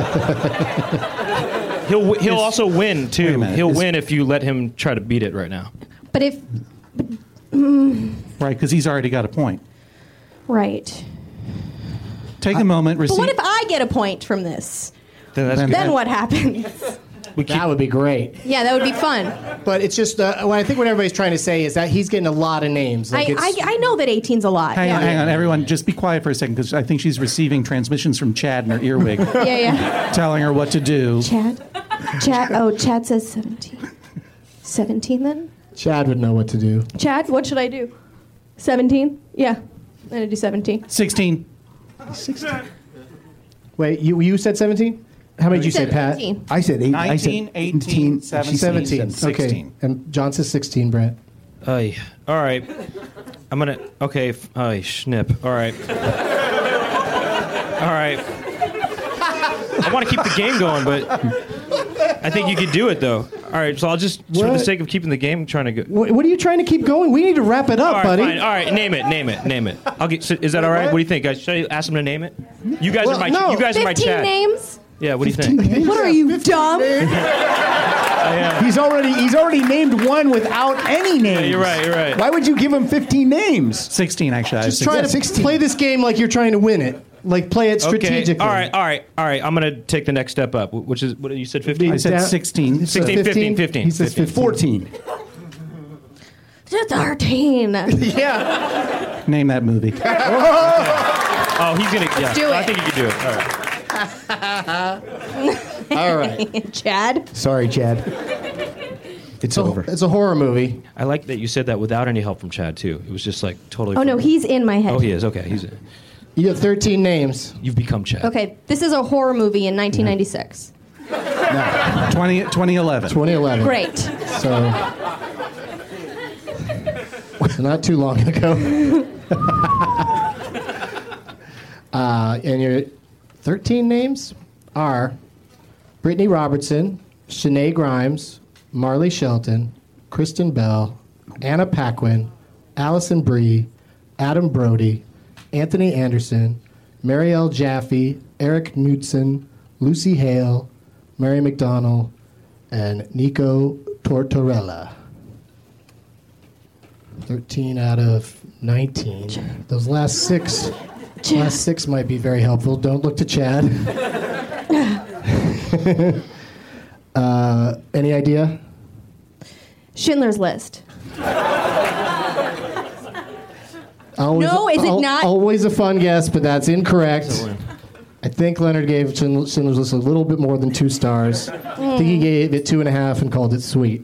he'll also win, Wait a too. minute. He'll win if you let him try to beat it right now. But if... Right, because he's already got a point. Right. Take a moment, But receive... what if I get a point from this? Then Then what happens? That would be great. Yeah, that would be fun. But it's just, what I think what everybody's trying to say is that he's getting a lot of names. Like I know that 18's a lot. Hang yeah. on, everyone. Just be quiet for a second, because I think she's receiving transmissions from Chad in her earwig, Yeah. telling her what to do. Chad? Oh, Chad says 17. 17 then? Chad would know what to do. Chad, what should I do? 17? Yeah. I'm going to do 17. 16. 16. Wait, you said 17? How many did you say, Pat? 17. I said 8. 19, I said 18, 17. 17. 16. Okay. And John says 16, Brett. All right. I'm going to... Okay. Schnip. All right. All right. I want to keep the game going, but I think you could do it, though. All right, so I'll just, for the sake of keeping the game, trying to go... What are you trying to keep going? We need to wrap it up, all right, buddy. Fine. All right, name it. I'll get. So is that all right? What do you think? Should I ask him to name it? You guys are my. no. You guys are my 15 chat. names? Yeah. What do you think? What are you, dumb? He's already named one without any names. Yeah, you're right. Why would you give him 15 names? 16, actually. Just try to 16. play this game like you're trying to win it. Like, play it strategically. Okay. All right. I'm going to take the next step up, which is, what you said, 15? I said 16. 16, 15. He says 15. 14. 13. Yeah. Name that movie. Oh, he's going to... Yeah. do I it. think he can do it. All right. All right. Chad? Sorry, Chad. It's over. It's a horror movie. I like that you said that without any help from Chad, too. It was just like totally... Oh, no, he's in my head. Oh, he is. Okay. He's... You have 13 names. You've become Chad. Okay, this is a horror movie in 1996. 2011. 2011. Great. So not too long ago. And your 13 names are Brittany Robertson, Shanae Grimes, Marley Shelton, Kristen Bell, Anna Paquin, Allison Brie, Adam Brody, Anthony Anderson, Marielle Jaffe, Eric Knudsen, Lucy Hale, Mary McDonnell, and Nico Tortorella. 13 out of 19. Those last six might be very helpful. Don't look to Chad. Any idea? Schindler's List. Always, No, is it not? Always a fun guess, but that's incorrect. I think Leonard gave Schindler's List a little bit more than 2 stars. I think he gave it 2.5 and called it sweet.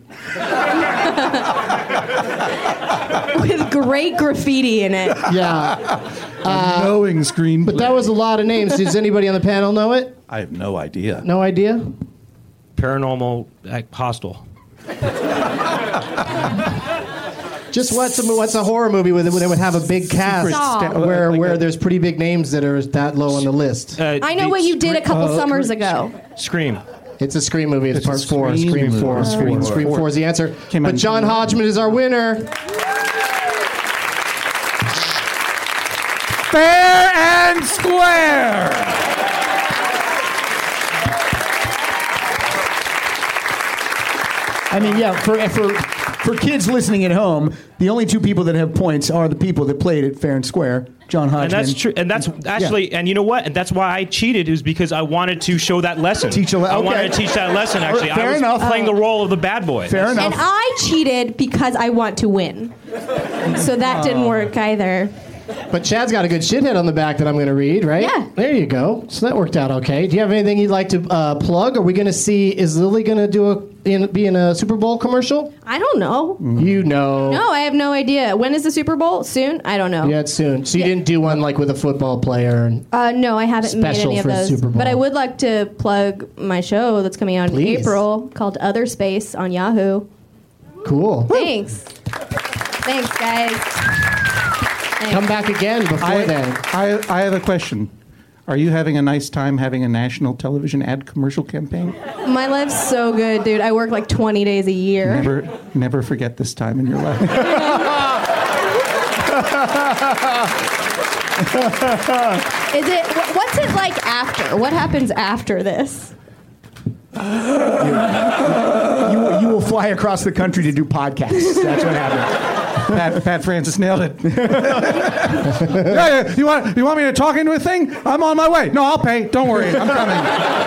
With great graffiti in it. Yeah. Knowing screenplay. But that was a lot of names. Does anybody on the panel know it? I have no idea. No idea? Paranormal Hostel. Just what's a horror movie where they would have a big cast where there's pretty big names that are that low on the list? I know what you did a couple summers ago. Scream. It's a Scream movie. It's part 4. Scream 4. Scream 4 is the answer. But John Hodgman is our winner. Fair and square. I mean, yeah, for kids listening at home, the only two people that have points are the people that played it fair and square. John Hodgman. And that's true. And that's actually, and you know what? And that's why I cheated, is because I wanted to show that lesson. I wanted to teach that lesson, actually. Fair I was enough. playing the role of the bad boy. Fair enough. And I cheated because I want to win. So that didn't work either. But Chad's got a good shithead on the back that I'm going to read, right? Yeah. There you go. So that worked out okay. Do you have anything you'd like to plug? Are we going to see, is Lily going to be in a Super Bowl commercial? I don't know. You know. No, I have no idea. When is the Super Bowl? Soon? I don't know. Yeah, it's soon. So you didn't do one like with a football player? No, I haven't made Special any of for those. Super Bowl. But I would like to plug my show that's coming out Please. in April called Other Space on Yahoo. Cool. Thanks. Thanks, guys. Thanks. Come back again before then. I have a question. Are you having a nice time having a national television ad commercial campaign? My life's so good, dude. I work like 20 days a year. Never forget this time in your life. Is it? What's it like after? What happens after this? You will fly across the country to do podcasts. That's what happens. Pat Francis nailed it. Yeah, you want me to talk into a thing? I'm on my way. No, I'll pay. Don't worry, I'm coming.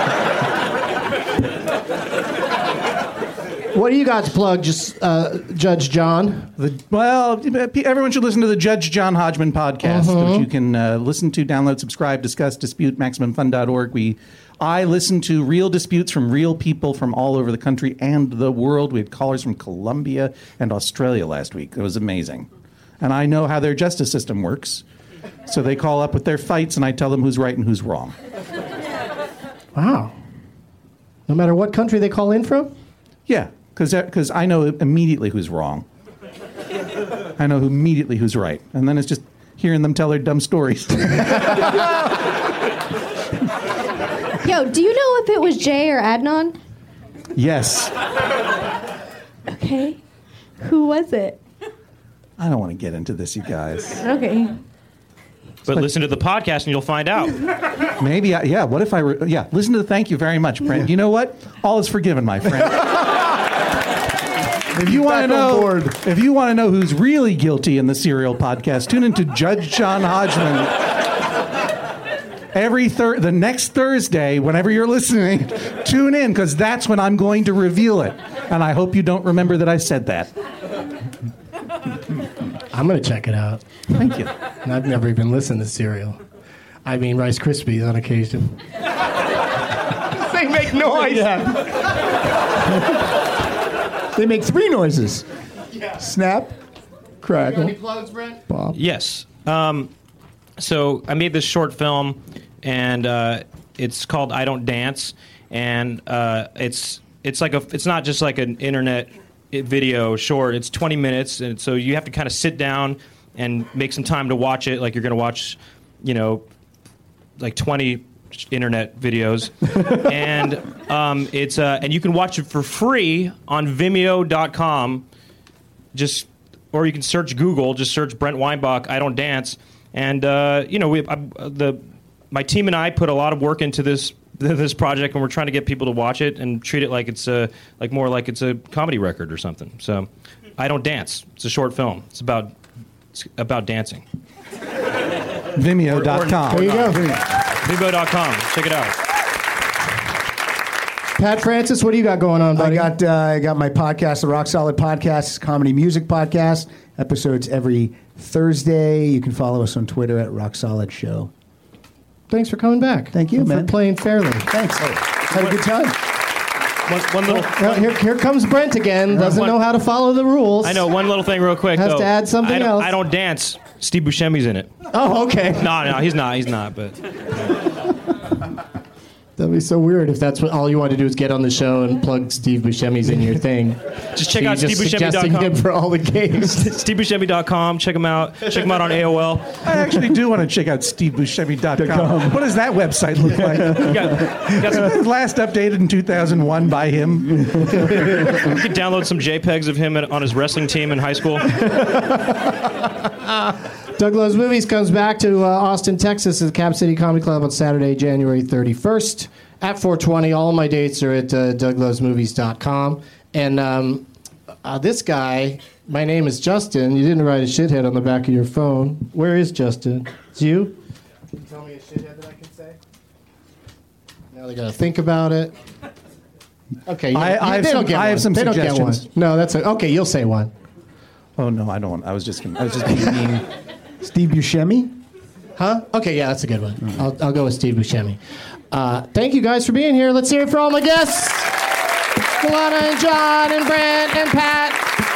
What do you got to plug, Judge John? Everyone should listen to the Judge John Hodgman podcast, which you can listen to, download, subscribe, discuss, dispute, MaximumFun.org. I listened to real disputes from real people from all over the country and the world. We had callers from Colombia and Australia last week. It was amazing. And I know how their justice system works. So they call up with their fights, and I tell them who's right and who's wrong. Wow. No matter what country they call in from? Yeah, because I know immediately who's wrong. I know immediately who's right. And then it's just hearing them tell their dumb stories. Yo, do you know if it was Jay or Adnan? Yes. Okay. Who was it? I don't want to get into this, you guys. Okay. But listen to the podcast and you'll find out. Maybe, what if listen to the thank you very much, Brent. You know what? All is forgiven, my friend. If you want to know who's really guilty in the Serial podcast, tune into Judge John Hodgman. The next Thursday, whenever you're listening, tune in, because that's when I'm going to reveal it. And I hope you don't remember that I said that. I'm going to check it out. Thank you. And I've never even listened to Serial. I mean, Rice Krispies on occasion. They make noise. They make 3 noises. Yeah. Snap, crackle. Any plugs, Brent? Bob. Yes. So I made this short film, and it's called I Don't Dance, and it's not just like an internet video short. It's 20 minutes, and so you have to kind of sit down and make some time to watch it, like you're going to watch, like 20 internet videos, and and you can watch it for free on Vimeo.com. Or you can search Google, just search Brent Weinbach I Don't Dance. And my team and I put a lot of work into this project, and we're trying to get people to watch it and treat it like it's more like it's a comedy record or something. So, I Don't Dance. It's a short film. It's about dancing. Vimeo.com. There you go. Vimeo.com. Check it out. Pat Francis, what do you got going on, buddy? I got my podcast, the Rock Solid Podcast, comedy music podcast. Episodes every Thursday. You can follow us on Twitter at Rock Solid Show. Thanks for coming back. Thank you, man. For playing fairly. Thanks. Had a good time. One little. Here comes Brent again. Doesn't know how to follow the rules. I know. One little thing, real quick. Has to add something else. I Don't Dance. Steve Buscemi's in it. Oh, okay. No, he's not. He's not. But That'd be so weird if that's what all you want to do is get on the show and plug Steve Buscemi's in your thing. Just check out suggesting SteveBuscemi.com. him for all the games. SteveBuscemi.com. Check him out. Check him out on AOL. I actually do want to check out SteveBuscemi.com. What does that website look like? Last updated in 2001 by him. You could download some JPEGs of him on his wrestling team in high school. Doug Loves Movies comes back to Austin, Texas at the Cap City Comedy Club on Saturday, January 31st at 4:20. All my dates are at douglovesmovies.com. And this guy, my name is Justin. You didn't write a shithead on the back of your phone. Where is Justin? It's you? Can you tell me a shithead that I can say? Now they got to think about it. Okay, I have some They don't get one. suggestions. No, that's it. Okay, you'll say one. Oh no, I don't want. I was just being mean. Steve Buscemi? Huh? Okay, yeah, that's a good one. I'll go with Steve Buscemi. Thank you guys for being here. Let's hear it for all my guests. Milana and John and Brent and Pat.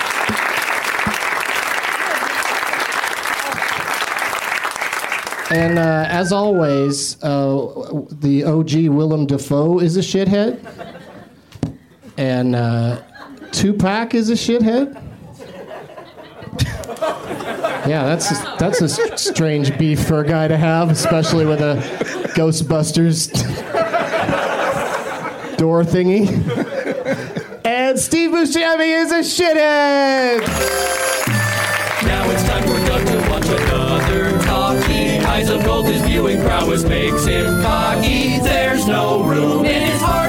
And as always, the OG Willem Dafoe is a shithead. And Tupac is a shithead. Yeah, that's a strange beef for a guy to have, especially with a Ghostbusters door thingy. And Steve Buscemi is a shithead! Now it's time for Doug to watch another talkie. Eyes of gold, his viewing prowess makes him cocky. There's no room in his heart